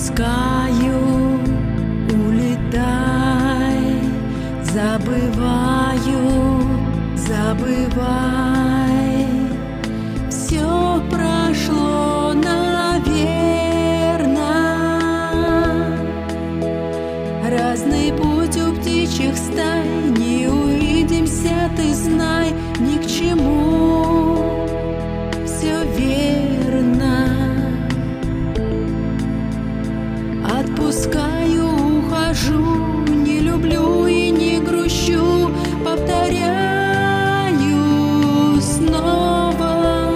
Отпускаю, улетай, забываю, забывай. Все прошло, наверно. Разный путь у птичьих стай, не увидимся, ты знай, ни к чему. Все верно. Отпускаю, ухожу, не люблю и не грущу, повторяю снова.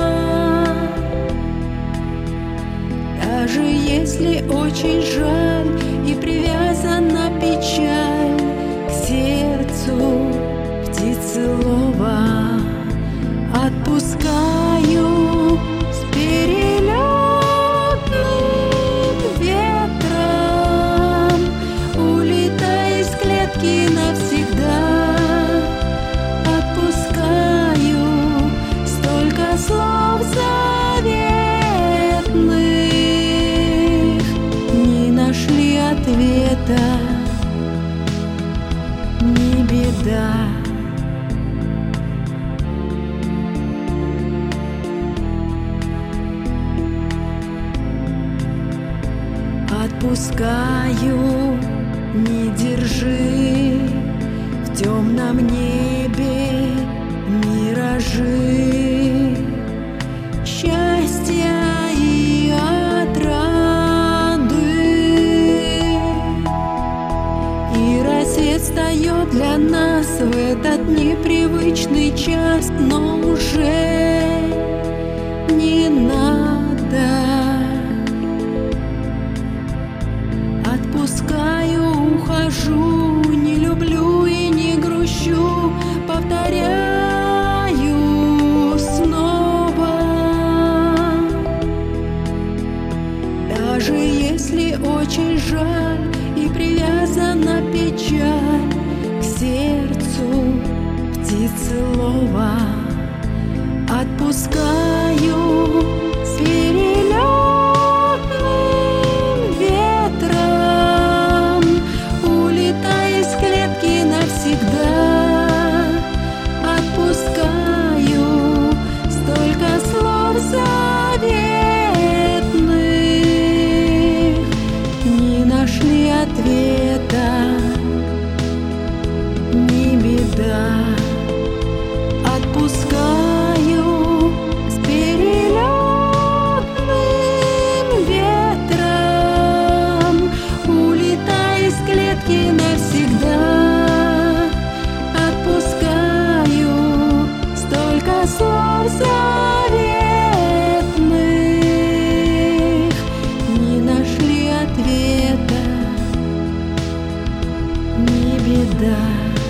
Даже если очень жаль и привязана печаль к сердцу птицелова, отпускаю с перелетным ветром, улетай из клетки навсегда. Отпускаю столько слов заветных, не нашли ответа, не беда. Отпускаю, не держи в темном небе миражи счастья и отрады. И рассвет встает для нас в этот непривычный час, но уже не надо. Отпускаю, ухожу, не люблю и не грущу, повторяю снова. Даже если очень жаль и привязана печаль к сердцу птицелова, отпускаю с перелетным ветром, улетай из клетки навсегда. Отпускаю столько слов заветных, не нашли ответа, не беда. Отпускаю с перелетным ветром, улетай из клетки навсегда. Отпускаю столько слов заветных, не нашли ответа, не беда.